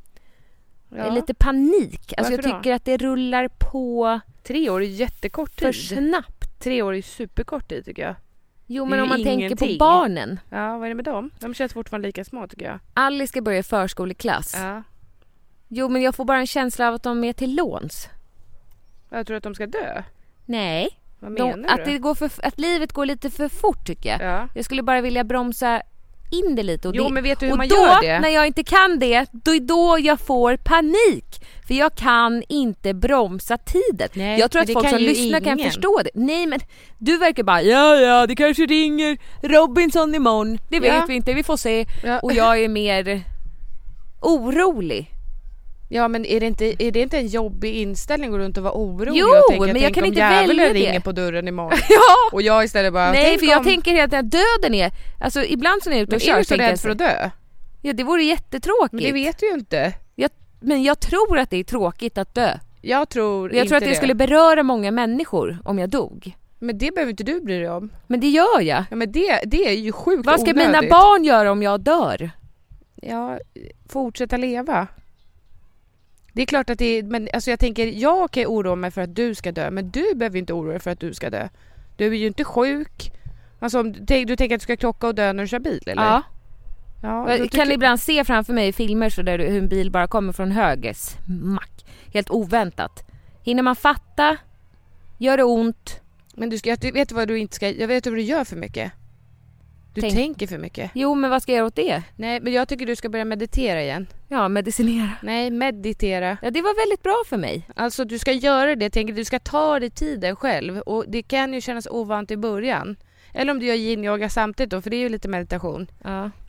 lite panik. Alltså jag tycker att det rullar på 3 år är jättekort tid. För snabbt. 3 år är superkort tid tycker jag. Jo, men om man tänker på barnen. Ja, vad är det med dem? De känns fortfarande lika små tycker jag. Alice ska börja i förskoleklass. Ja. Jo, men jag får bara en känsla av att de är till låns. Jag tror att de ska dö. Nej. Vad menar du? Att livet går lite för fort tycker jag. Ja. Jag skulle bara vilja bromsa in det lite. Och men vet du hur och man då, gör det? När jag inte kan det, då är då jag får panik. För jag kan inte bromsa tiden. Nej, jag tror att folk som lyssnar kan förstå det. Nej, men du verkar bara, ja, det kanske ringer Robinson imorgon. Det vet vi inte, vi får se. Ja. Och jag är mer orolig. Ja, men är det inte en jobbig inställning att gå runt och vara orolig? Jo, men jag kan inte välja det. Ringer på dörren imorgon. Ja. Och jag istället bara... Nej, för jag tänker helt att döden är... Alltså ibland så är jag ute och kör. Är du så rädd för att dö? Ja, det vore jättetråkigt. Men det vet du ju inte. Men jag tror att det är tråkigt att dö. Jag tror att det skulle beröra många människor om jag dog. Men det behöver inte du bry dig om. Men det gör jag. Ja, men det är ju sjukt Vad ska onödigt. mina barn göra om jag dör? Ja, fortsätta leva. Det är klart att det är, men alltså jag tänker, jag kan oroa mig för att du ska dö, men du behöver inte oroa dig för att du ska dö. Du är ju inte sjuk. Alltså du tänker att du ska klocka och dö när du kör bil, eller? Ja. Jag kan ibland se framför mig i filmer så där hur en bil bara kommer från höger. Smack. Helt oväntat. Hinner man fatta? Gör det ont? Men jag vet vad du inte ska... Jag vet vad du gör för mycket. Du tänker för mycket. Jo, men vad ska jag göra åt det? Nej, men jag tycker du ska börja meditera igen. Ja, medicinera. Nej, meditera. Ja, det var väldigt bra för mig. Alltså, du ska göra det. Jag tänker, du ska ta dig tiden själv. Och det kan ju kännas ovant i början. Eller om du gör yin-yoga samtidigt då, för det är ju lite meditation. Ja.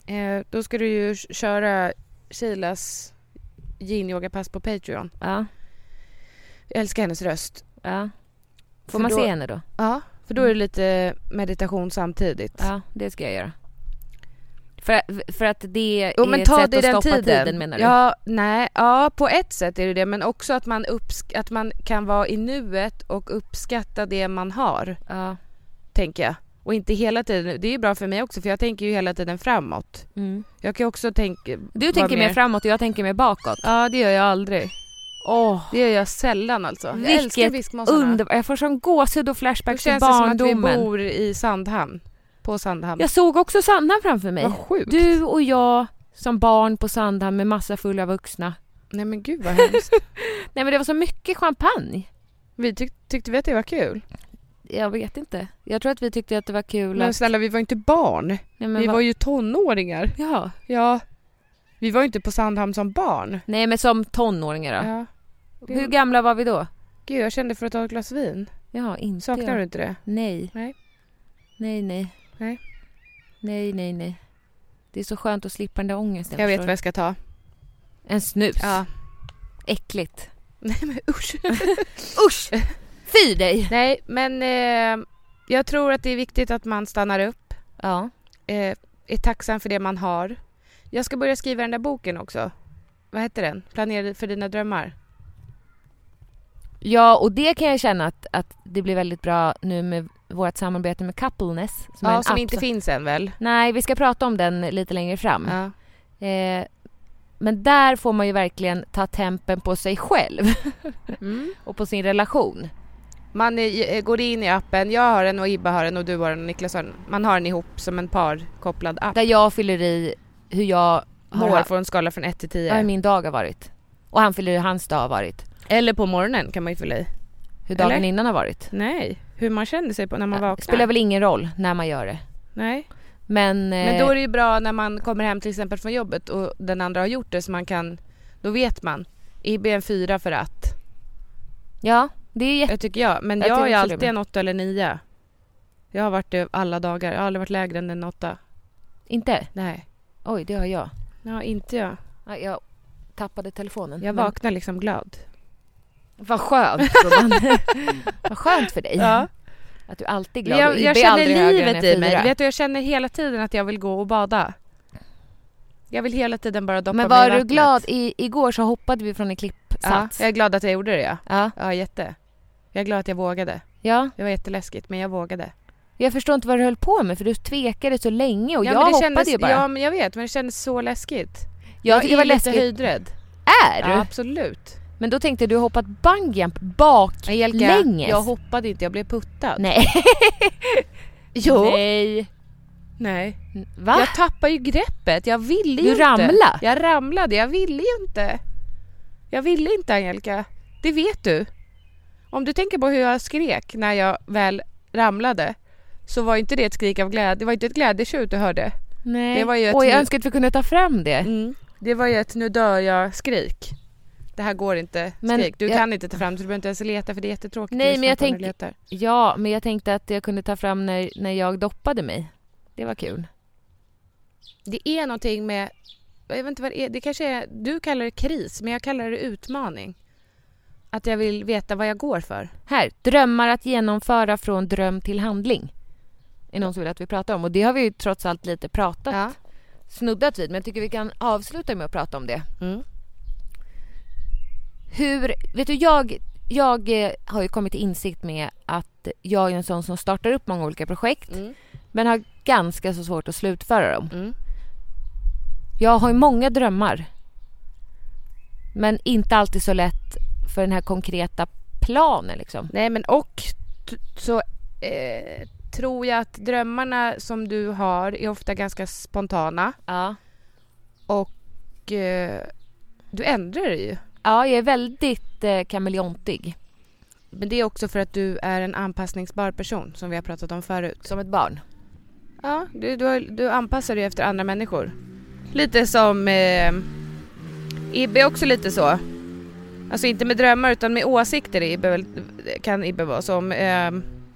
Då ska du ju köra Shilas yin-yoga-pass på Patreon. Ja. Jag älskar hennes röst. Ja. Får man se henne då? Ja, för då är det lite meditation samtidigt. Ja, det ska jag göra. För att det är men ett ta sätt det att stoppa tiden, menar du? Ja, nej, ja, på ett sätt är det, men också att man kan vara i nuet och uppskatta det man har. Ja. Tänker jag. Och inte hela tiden. Det är ju bra för mig också, för jag tänker ju hela tiden framåt. Jag kan också tänka... Du tänker mer framåt och jag tänker mer bakåt. Ja, det gör jag aldrig. Det gör jag sällan alltså. Jag älskar viskmåsarna. Jag får sån gåshud och flashbacks till barndomen. barndomen. Det känns som att vi bor i Sandhamn. På Sandhamn. Jag såg också Sandhamn framför mig. Vad sjukt. Du och jag som barn på Sandhamn med massa fulla vuxna. Nej men gud vad hemskt. Nej men det var så mycket champagne. Vi tyckte vi att det var kul? Jag vet inte. Jag tror att vi tyckte att det var kul. Men snälla, vi var inte barn. Nej, vi var ju tonåringar. Ja. Vi var ju inte på Sandhamn som barn. Nej, men som tonåringar då. Ja. Hur gamla var vi då? Gud, jag kände för att ta ett glas vin. Ja, inte. Saknar du inte det? Nej. Nej. Det är så skönt att slippa den där ångesten. Jag vet vad jag ska ta. En snus. Ja. Äckligt. Nej men usch. Usch. Fy dig. Nej, men jag tror att det är viktigt att man stannar upp. Ja. Är tacksam för det man har. Jag ska börja skriva den där boken också. Vad heter den? Planera för dina drömmar. Ja, och det kan jag känna att det blir väldigt bra nu med vårt samarbete med Coupleness. Som inte finns än väl? Nej, vi ska prata om den lite längre fram. Ja. Men där får man ju verkligen ta tempen på sig själv. Och på sin relation. Man går in i appen, jag har den och Ibba har den och du har den och Niklas har den. Man har den ihop som en parkopplad app. Där jag fyller i hur jag mår på en skala från 1 till 10. Hur min dag har varit. Och han fyller i hur hans dag har varit. Eller på morgonen kan man ju fylla i. Hur dagen innan har varit. Nej, hur man känner sig på när man vaknar. Det spelar väl ingen roll när man gör det. Nej. Men då är det ju bra när man kommer hem till exempel från jobbet och den andra har gjort det, så man kan, då vet man. IB en 4 för att. Ja, det är jag tycker jag. Men jag är alltid en 8 eller 9. Jag har varit det alla dagar. Jag har aldrig varit lägre än en 8. Inte? Nej. Oj, det har jag. Ja, inte jag. Ja, jag tappade telefonen. Jag vaknar liksom glad. Vad skönt. Vad skönt för dig. Ja. Att du alltid är glad. Jag känner livet i mig. Vet du, jag känner hela tiden att jag vill gå och bada. Jag vill hela tiden bara doppa mig i vattnet. Men var du glad? Igår så hoppade vi från en klippsats. Ja, jag är glad att jag gjorde det, ja. Ja, jätte. Jag är glad att jag vågade. Ja. Det var jätteläskigt, men jag vågade. Jag förstår inte vad du höll på med, för du tvekade så länge och jag hoppade ju bara. Ja, men jag vet, men det kändes så läskigt. Jag tycker det var lite höjdrädd. Är du? Ja, absolut. Men då tänkte du hoppat bungyjump baklänges. Jag hoppade inte, jag blev puttad. Nej. Jo. Nej. Va? Jag tappade ju greppet. Jag ville ju inte. Du ramlade? Jag ramlade. Jag ville ju inte. Jag ville inte, Angelica. Det vet du. Om du tänker på hur jag skrek när jag väl ramlade, så var inte det ett skrik av glädje. Det var inte ett glädjetjut du hörde. Nej. Det var ju ett jag önskar att vi kunde ta fram det. Det var ju ett nu dör jag skrik. Det här går inte skrik. Du kan inte ta fram det, så du behöver inte ens leta, för det är jättetråkigt. Nej, men jag tänkte att jag kunde ta fram när jag doppade mig. Det var kul. Det är någonting med, jag vet inte vad det är. Det kanske är, du kallar det kris, men jag kallar det utmaning. Att jag vill veta vad jag går för. Här, drömmar att genomföra från dröm till handling. Är någon som vill att vi pratar om. Och det har vi ju trots allt lite snuddat vid. Men jag tycker vi kan avsluta med att prata om det. Vet du, jag har ju kommit till insikt med att jag är en sån som startar upp många olika projekt. Men har ganska så svårt att slutföra dem. Jag har ju många drömmar. Men inte alltid så lätt för den här konkreta planen liksom. Nej, men så tror jag att drömmarna som du har är ofta ganska spontana. Ja. Och du ändrar dig ju. Ja, jag är väldigt kameleontig. Men det är också för att du är en anpassningsbar person, som vi har pratat om förut. Som ett barn. Ja, du anpassar dig efter andra människor. Lite som Ibbe också lite så. Alltså inte med drömmar utan med åsikter kan Ibbe vara som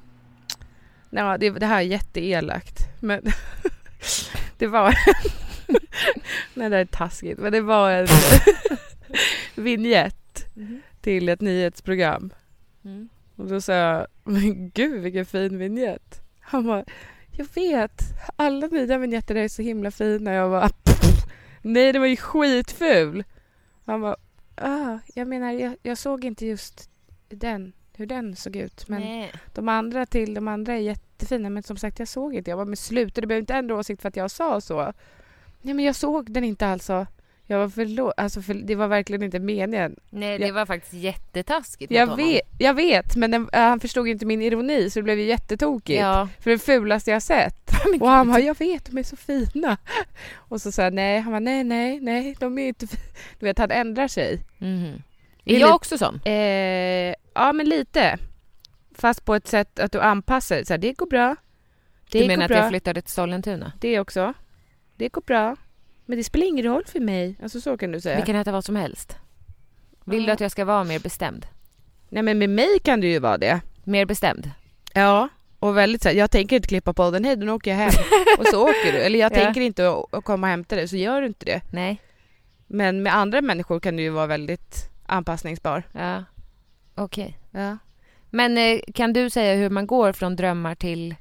det här är jätteelakt, men det var Nej, det är taskigt. Men det var en vignett till ett nyhetsprogram. Och då sa jag, men gud vilken fin vignett. Han bara, jag vet. Alla nya vignetter är så himla fina. Jag bara, nej det var ju skitful. Han bara, jag menar jag såg inte just hur den såg ut. Men de andra är jättefina. Men som sagt, jag såg inte. Jag var med slutet. Det behöver inte ändra åsikt för att jag sa så. Nej, men jag såg den inte alltså. Jag var det var verkligen inte meningen. Nej, det var faktiskt jättetaskigt. Jag vet, men han förstod inte min ironi så det blev ju jättetokigt. Ja. För det fulaste jag sett. Och han bara, jag vet, de är så fina. Och så sa jag, nej. Han bara, nej, de är inte fina. Du vet, han ändrar sig. Är jag också sån? Ja, men lite. Fast på ett sätt att du anpassar dig. Så här, det går bra. Du menar att jag flyttade till Sollentuna? Det också. Det går bra. Men det spelar ingen roll för mig. Alltså så kan du säga. Vi kan äta vad som helst. Vill du att jag ska vara mer bestämd? Nej, men med mig kan du ju vara det. Mer bestämd? Ja. Och väldigt så här, jag tänker inte klippa på den. Hej, då åker jag hem. Och så åker du. Eller jag tänker inte att komma och hämta dig. Så gör du inte det. Nej. Men med andra människor kan du ju vara väldigt anpassningsbar. Ja. Okej. Ja. Men kan du säga hur man går från drömmar till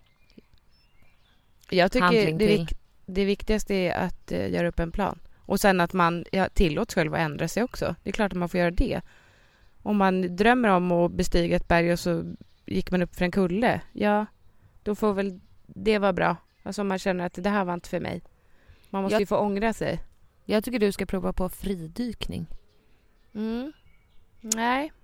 jag tycker det viktigaste är att göra upp en plan. Och sen att man tillåts själv att ändra sig också. Det är klart att man får göra det. Om man drömmer om att bestiga ett berg och så gick man upp för en kulle. Ja, då får väl det vara bra. Alltså om man känner att det här var inte för mig. Man måste ju få ångra sig. Jag tycker du ska prova på fridykning. Nej.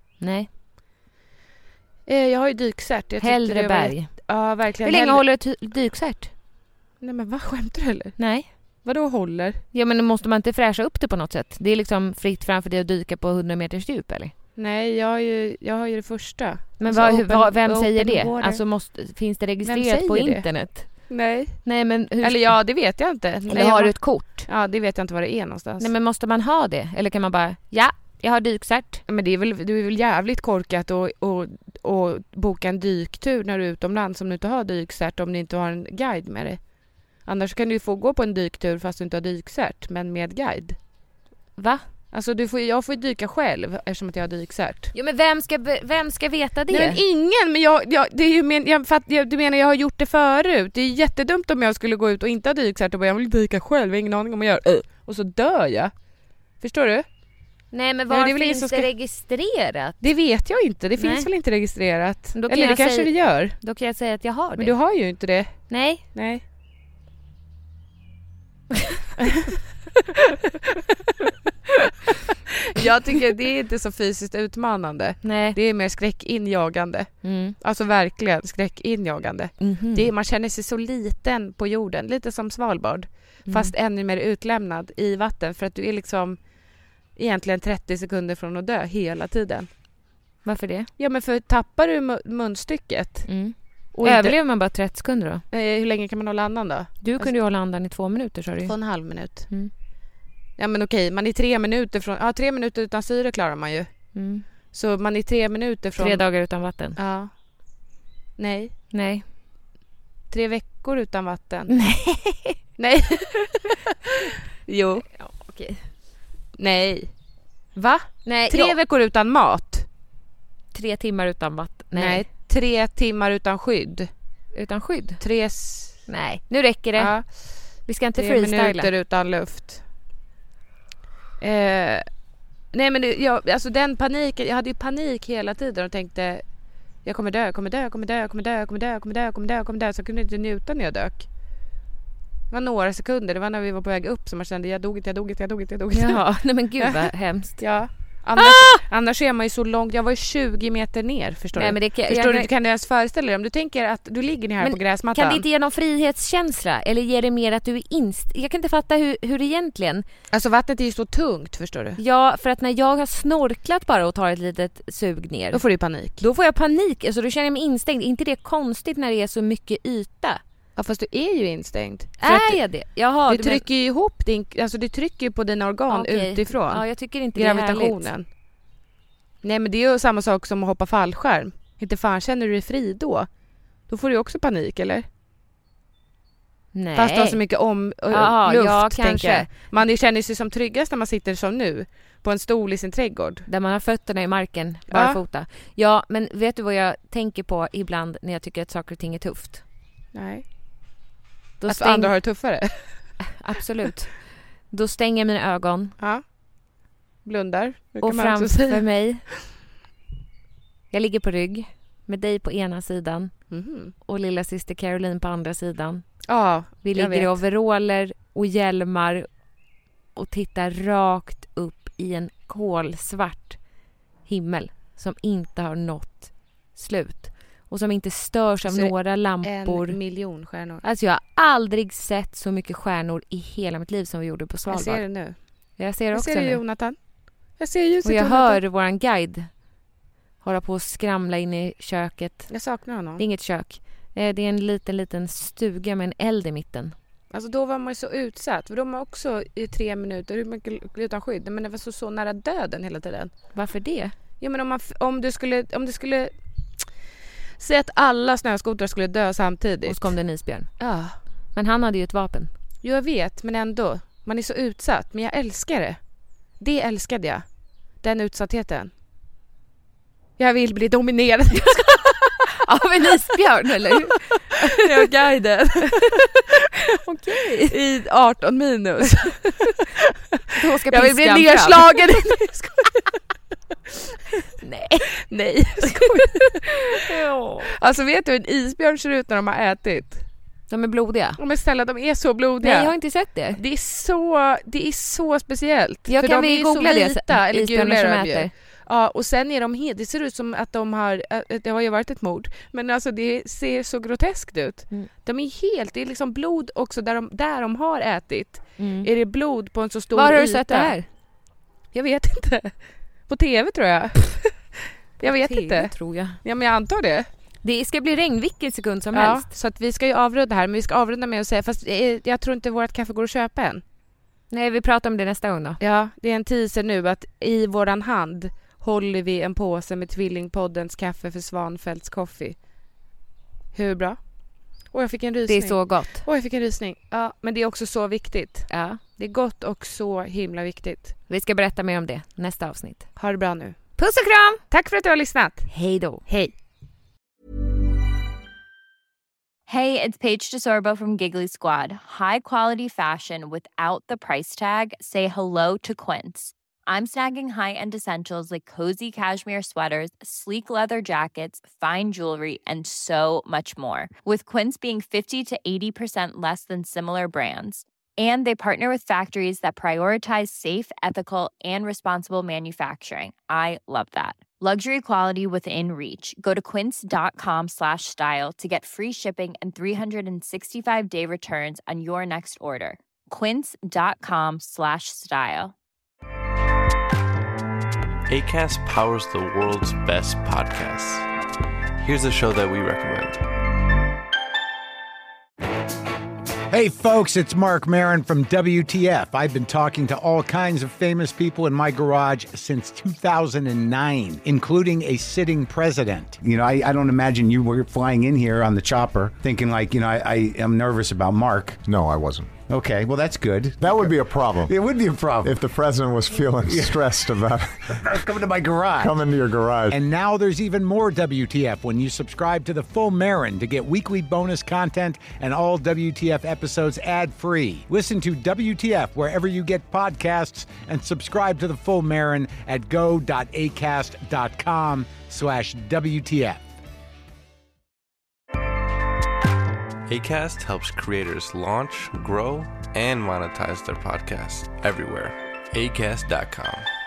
Jag har ju dykcert. Hellre berg. Ja, verkligen. Hur länge håller ett dykcert? Nej, men vad skämtar du eller? Nej. Vadå håller? Ja, men måste man inte fräscha upp det på något sätt? Det är liksom fritt framför dig att dyka på 100 meters djup, eller? Nej, jag har ju det första. Men alltså, vem säger det? Water. Alltså finns det registrerat på internet? Nej. Nej, men eller ja, det vet jag inte. Eller har du ett kort? Ja, det vet jag inte var det är någonstans. Nej, men måste man ha det? Eller kan man bara, ja, jag har dykcert. Men det är väl jävligt korkat att boka en dyktur när du är utomlands om du inte har dykcert, om du inte har en guide med dig. Annars kan du få gå på en dyktur fast du inte har dykcert, men med guide. Va? Alltså jag får dyka själv eftersom att jag har dykcert. Jo, men vem ska veta det? Nej, men ingen, men det är ju du menar jag har gjort det förut. Det är jättedumt om jag skulle gå ut och inte ha dykcert och bara, jag vill dyka själv, jag har ingen aning om jag gör. Och så dör jag. Förstår du? Nej, men var finns det registrerat? Det vet jag inte. Det finns väl inte registrerat. Eller det kanske det gör. Då kan jag säga att jag har det. Men du har ju inte det. Nej. Jag tycker det är inte så fysiskt utmanande. Nej. Det är mer skräckinjagande. Alltså verkligen skräckinjagande. Man känner sig så liten på jorden. Lite som Svalbard. Fast ännu mer utlämnad i vatten. För att du är liksom egentligen 30 sekunder från att dö hela tiden. Varför det? Ja, men för tappar du munstycket. Och överlever man bara 30 sekunder då? Hur länge kan man hålla andan då? Du kunde ju hålla andan i 2 minuter, sa du. 2,5 minut. Ja, men okej, man är 3 minuter från... Ja, 3 minuter utan syre klarar man ju. Så man är 3 minuter från... 3 dagar utan vatten? Ja. Nej. 3 veckor utan vatten? Nej. Jo. Ja, okej. Nej. Va? Nej. 3 veckor utan mat? 3 timmar utan vatten? Nej. 3 timmar utan skydd? Utan skydd? 3... Nej, nu räcker det. Ja. Vi ska inte 3 freestyla. minuter utan luft. Nej, men alltså den paniken, jag hade ju panik hela tiden och tänkte jag kommer dö, så jag kunde inte njuta när jag dök. Det var några sekunder, det var när vi var på väg upp som man kände jag dog. Ja, nej men gud vad hemskt. Ja. Annars är man ju så långt. Jag var ju 20 meter ner, förstår du? Men Kan du ens föreställa dig om du tänker att du ligger här på gräsmattan? Kan det inte ge någon frihetskänsla? Eller ger det mer att du är jag kan inte fatta hur egentligen. Alltså vattnet är ju så tungt, förstår du? Ja, för att när jag har snorklat bara och tar ett litet sug ner. Då får du panik. Då får jag panik. Alltså då känner jag mig instängd. Inte det konstigt när det är så mycket yta? Ja, fast du är ju instängd. Är jag det? Jaha, du trycker ju ihop alltså du trycker ju på dina organ utifrån. Ja, jag tycker inte gravitationen. Det är härligt. Nej, men det är ju samma sak som att hoppa fallskärm. Inte fan känner du dig fri då? Då får du också panik, eller? Nej. Fast det har så mycket luft, tänker jag. Man känner sig som tryggast när man sitter som nu. På en stol i sin trädgård. Där man har fötterna i marken, bara fota. Ja, men vet du vad jag tänker på ibland när jag tycker att saker och ting är tufft? Nej. Att andra har det tuffare? Absolut. Då stänger jag mina ögon. Ja. Blundar. Och framför mig. Jag ligger på rygg. Med dig på ena sidan. Och lilla syster Caroline på andra sidan. Ja, vi ligger i overaller och hjälmar. Och tittar rakt upp i en kolsvart himmel som inte har nått slut och som inte störs av några lampor. 1 miljon stjärnor. Alltså jag har aldrig sett så mycket stjärnor i hela mitt liv som vi gjorde på Svalbard. Jag ser det nu. Jag ser också det, nu. Jonathan. Jag ser ljuset. Och jag hör våran guide hålla på att skramla in i köket. Jag saknar honom. Det är inget kök. Det är en liten stuga med en eld i mitten. Alltså då var man ju så utsatt. För de var också i 3 minuter utan skydd. Men det var så nära döden hela tiden. Varför det? Ja, men om det skulle säga att alla snöskotrar skulle dö samtidigt. Och så kom det en isbjörn. Ja. Men han hade ju ett vapen. Jo, jag vet. Men ändå. Man är så utsatt. Men jag älskar det. Det älskade jag. Den utsattheten. Jag vill bli dominerad. Av en isbjörn, eller hur? Jag är guiden. Okej. I 18 minus. Då ska jag vill bli nedslagen. Nej. Alltså vet du hur en isbjörn ser ut när de har ätit? De är blodiga. Men snälla, de är så blodiga. Nej, jag har inte sett det. Det är så speciellt. Jag kan vi googla det. Vita, eller isbjörnar som äter. Ja, och sen är de det ser ut som att det har ju varit ett mord, men alltså det ser så groteskt ut. De är det är liksom blod också där de har ätit. Är det blod på en så stor yta. Var har du sett det här? Jag vet inte. På TV tror jag. Jag vet TV, inte. Tror jag. Ja, men jag antar det. Det ska bli regn vilken sekund som helst. Så att vi ska ju avrunda här, men vi ska avrunda med att säga, fast jag tror inte vårt kaffe går att köpa än. Nej, vi pratar om det nästa gång då. Ja, det är en teaser nu att i våran hand håller vi en påse med Tvillingpoddens kaffe för Svanfeldts Coffee. Hur bra? Och jag fick en rysning. Det är så gott. Och jag fick en rysning. Ja, men det är också så viktigt. Ja. Det är gott och så himla viktigt. Vi ska berätta mer om det nästa avsnitt. Ha det bra nu. Puss och kram! Tack för att du har lyssnat. Hej då. Hej. Hey, it's Paige DeSorbo from Giggly Squad. High quality fashion without the price tag. Say hello to Quince. I'm snagging high-end essentials like cozy cashmere sweaters, sleek leather jackets, fine jewelry, and so much more. With Quince being 50 to 80% less than similar brands. And they partner with factories that prioritize safe, ethical, and responsible manufacturing. I love that. Luxury quality within reach. Go to quince.com/style to get free shipping and 365-day returns on your next order. Quince.com/style. Acast powers the world's best podcasts. Here's a show that we recommend. Hey folks, it's Mark Maron from WTF. I've been talking to all kinds of famous people in my garage since 2009, including a sitting president. You know, I don't imagine you were flying in here on the chopper thinking like, you know, I am nervous about Mark. No, I wasn't. Okay, well, that's good. That would be a problem. It would be a problem. If the president was feeling stressed about coming to my garage. Come into your garage. And now there's even more WTF when you subscribe to The Full Marin to get weekly bonus content and all WTF episodes ad-free. Listen to WTF wherever you get podcasts and subscribe to The Full Marin at go.acast.com/WTF. Acast helps creators launch, grow, and monetize their podcasts everywhere. Acast.com.